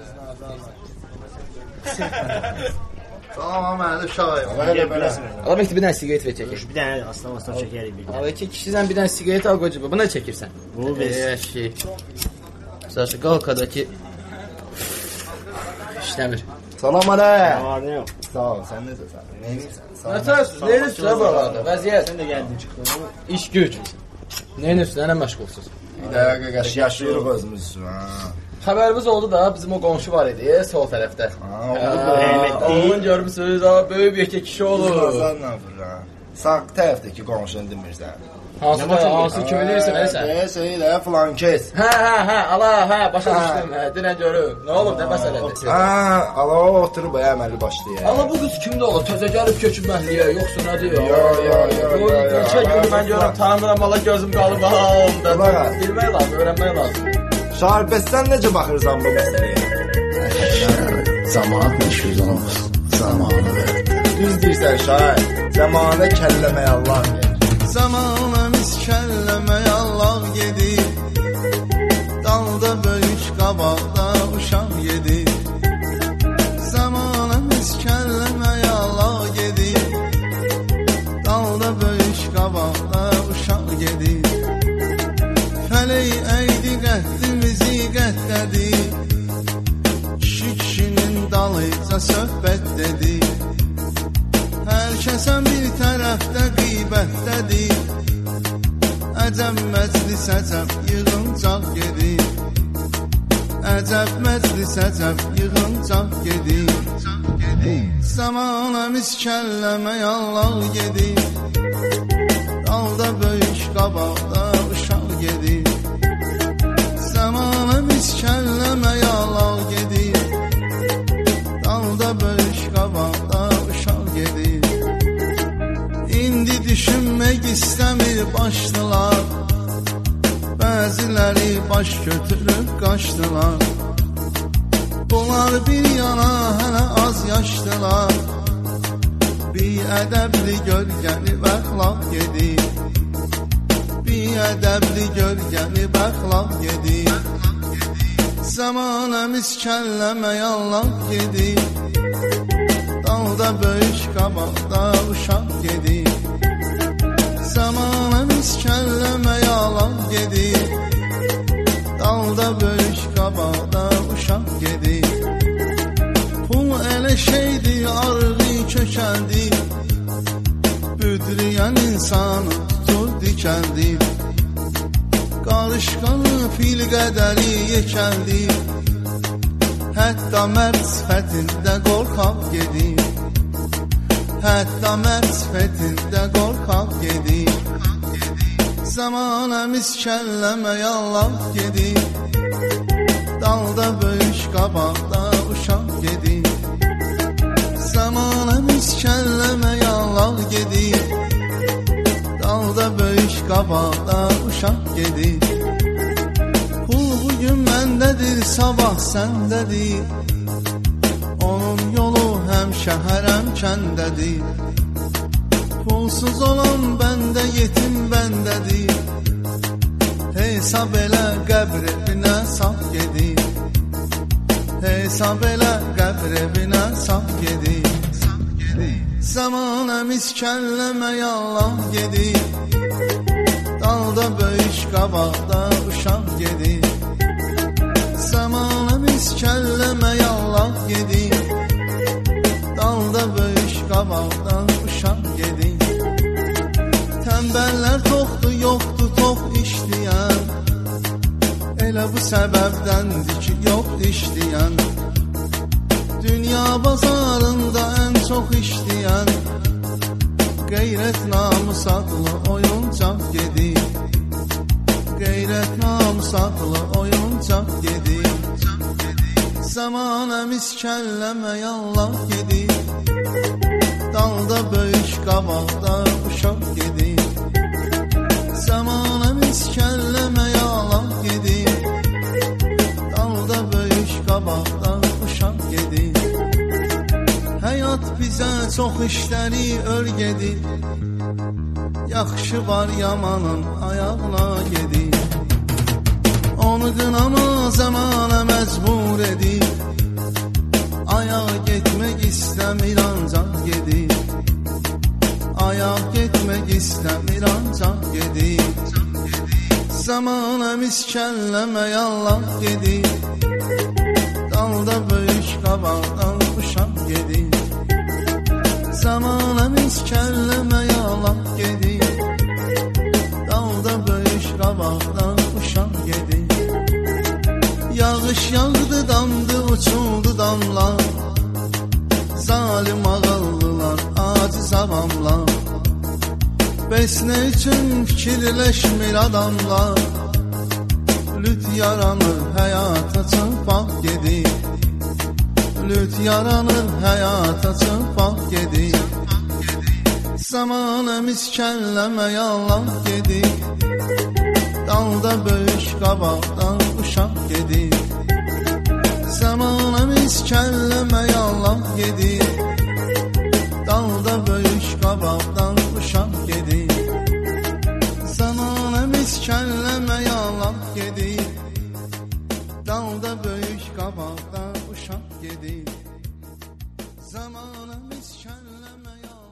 Tamam, mənə də şahid. Allah məkti bir dənə siqaret ver çəkir. Bir dənə aslan çəkərik bir dənə. Allah ki, kişisən bir dənə siqaret al qocuba. Buna çəkirsən. Bu biz. Saçı qalkadakı işləmir. Salam aleyh. Var nə yox. Sağ ol, sən necəsən? Nətərsiniz? Neyinirsiniz ha buralarda? Vəziyyət. Sən də gəldin çıxdın. İş güc. Neyinirsiniz? Nə məşğulsuz? Bir dəqiqə qəş yaşayırıq özümüz üçün. Xəbərimiz oldu da, bizim o qonşu var idi, sol tərəfdə. Onun görmüsünüz, böyük bir kişi olur. Sağ tərəfdəki qonşunu demirsən. Hansı kimi deyirsən, sən? Elə, filan kes. Hə, ala, başa düşdüm, dinən görüm. Nə olub, nə məsələdir? Ala, oturub, əməli başlayır. Allah, bu qız kimdə olur? Tözə gəlib köküb məhliyə, yoxsa nə deyir? Neçə günü mən görəm, tanımıram, Allah gözüm qalıb, bilmək lazım, öyrənmək lazım. Şahir, bəs sən necə baxırsan bu məsələyə? Zamanat məşhur olmaz, zamanı ver. Düz deyirsən, Şahir, zamanə kəlləməyə Allah gedir. Zamanəmiz kəlləməyə Allah gedir. Dalda böyük qabaqda uşaq yedir. Zamanəmiz kəlləməyə Allah gedir. Dalda böyük qabaqda uşaq gedir. Fələk əydi qəddimizi qəddədi. Kişinin dalıca söhbət dedi. Hər kəsən bir tərəfdə qeybətdədir. Əcəb məclis əcəb yığıncaq gedir. Əcəb məclis əcəb yığıncaq gedir. Zamanəmiz kəlləməyə Allah gedir. Dalda böyük qabaqda uşaq gedir. Zamanəmiz kəlləməyə Allah gedir. Dalda böyük qabaqda uşaq gedir. İndi düşünmək istəmir başlılar. Bəziləri baş götürüb qaçdılar. Bunlar bir yana hələ az yaşdılar. Bir ədəbli gölgəni bəxlaq gedir. Bir ədəbli gölgəni bəxlaq gedir. Zamanəmiz kəlləməyə Allah gedir. Dalda böyük qabaqda uşaq gedir. Zamanəmiz kəlləməyə Allah gedir. Dalda böyük qabaqda uşaq gedir. Pul elə şeydir, arğı kökəldir. Büdriyən insanı tutur dikəldir. Qarışqanı fil qədəri yekəldir. Hətta mərd sifətində qorxaq gedir. Hətta mərd sifətində qorxaq gedir. Zamanəmiz kəlləməyə Allah gedir. Dalda böyük qabaqda uşaq gedir. Zamanəmiz kəlləməyə Allah gedir. Dalda böyük qabaqda uşaq gedir. Pul bugün məndədir, sabah səndədir. Onun yolu həmişə hərəm kəndədir. Pulsuz olan bəndə, yetim bəndədir. Hesab elə qəbr evinə saf gedir. Hesab elə qəbr evinə saf gedir. Zamanəmiz kəlləməyə Allah gedir. Dalda böyük qabaqda uşaq gedir. Zamanəmiz kəlləməyə Allah gedir. Dalda böyük qabaqda uşaq gedir. Tənbəllər toxdur, yoxdur tox işləyən. Elə bu səbəbdəndir ki, yoxdur işləyən. Dünya bazarında ən çox işləyən. Qeyrət namus adlı oyuncaq gedir. Qeyrət namus adlı oyuncaq gedir. Zamanəmiz kəlləməyə Allah gedir. Dalda böyük qabaqda uşaq gedir. Zamanəmiz kəlləməyə Allah gedir. Dalda böyük qabaqda uşaq gedir. Həyat bizə çox işləri örgedir. Yaxşı var yamanın ayağına gedir. Onu qınama zamana məcbur edir. Ayaq getmək istəmir ancaq gedir. Ayaq getmək istəmir ancaq gedir. Zamana miskəlləmə yallah gedir. Dalda böyük qabaqdan uşaq gedir. Zamana miskəlləmə yallah gedir. Dalda böyük qabaqdan uşaq gedir. Yağış yağdı damdı uçuldu damlar. Zalim ağıllılar aciz avamlar. Bəs nə üçün fikirləşmir adamlar? Lüt yaranır həyata çılpaq gedir. Lüt yaranır həyata çılpaq gedir. Zamana miskəlləmə yallah gedir. Dalda böyük qabaqdan uşaq gedir. Zamana miskəlləmə yallah gedir. Dalda böyük qabaqdan uşaq gedir. Zamana miskəlləmə yallah gedir. Dalda böyük qabaqdan uşaq gedir. Zamana miskəlləmə yallah